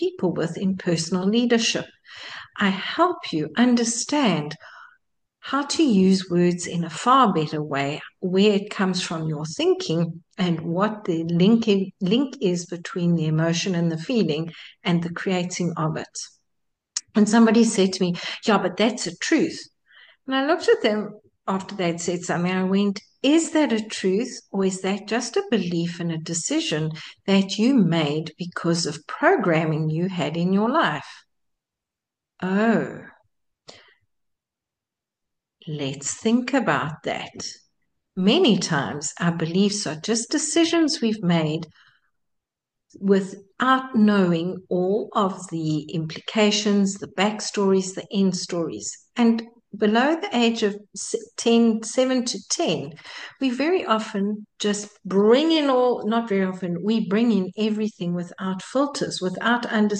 people with in personal leadership. I help you understand how to use words in a far better way, where it comes from your thinking and what the link is between the emotion and the feeling and the creating of it. And somebody said to me, yeah, but that's a truth. And I looked at them after they'd said something. I went, is that a truth, or is that just a belief and a decision that you made because of programming you had in your life? Oh, let's think about that. Many times our beliefs are just decisions we've made without knowing all of the implications, the backstories, the end stories. And below the age of 7 to 10, we very often just bring in all, not very often, we bring in everything without filters, without understanding